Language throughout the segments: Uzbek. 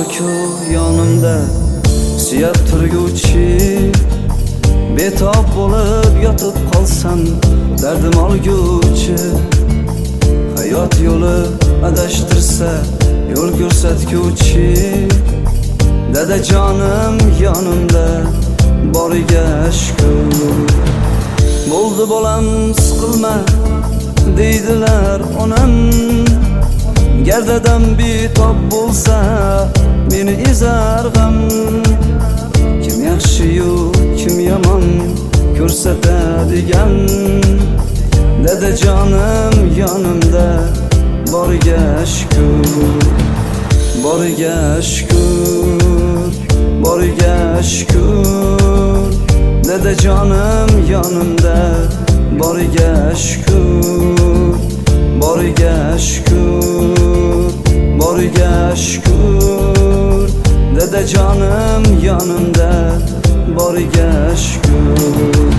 bor-ku yonimda suyab turguvchi, betob bo'lib yotib qolsam dardim olguvchi. Hayot yo'li adashtirsa yo'l ko'rsatguvchi, dadajonim yonimda boriga shukr. Bo'ldi bolam siqilma deydilar onam, gar dadam betob bo'lsa meni ezar g'am. Kim yaxshi-yu kim yomon ko'rsatadigan, dadajonim yonimda boriga shukr. Boriga shukr, boriga shukr, dadajonim yonimda boriga shukr. Boriga shukr, boriga shukr, dadajonim yonimda boriga shukr.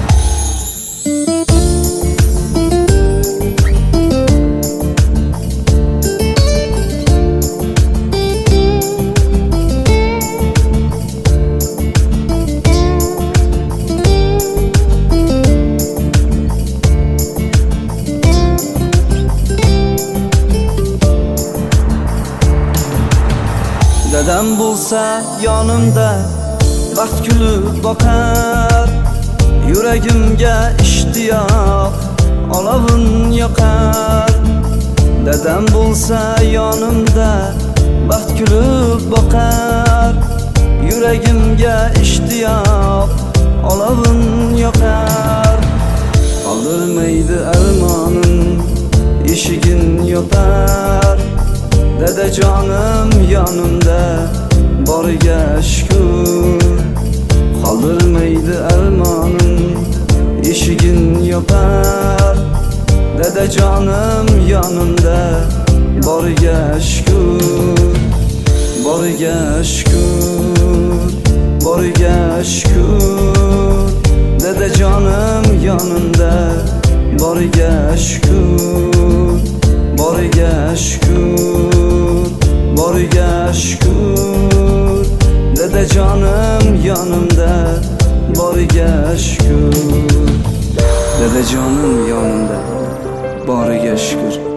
Dadam bo'lsa yonimda baxt kulib boqar, yuragimga ishtiyoq olovin yoqar. Dadam bo'lsa yonimda baxt kulib boqar, yuragimga ishtiyoq olovin yoqar. Qoldirmaydi armonim eshigin yopar, dadajonim yonimda boriga shukr. Qoldirmaydi armonim eshigin yopar, dadajonim yonimda boriga shukr. Boriga shukr, boriga shukr, dadajonim yonimda boriga shukr. Boriga shukr, boriga shukr, dadajonim yonimda boriga shukr. Dadajonim yonimda boriga shukr.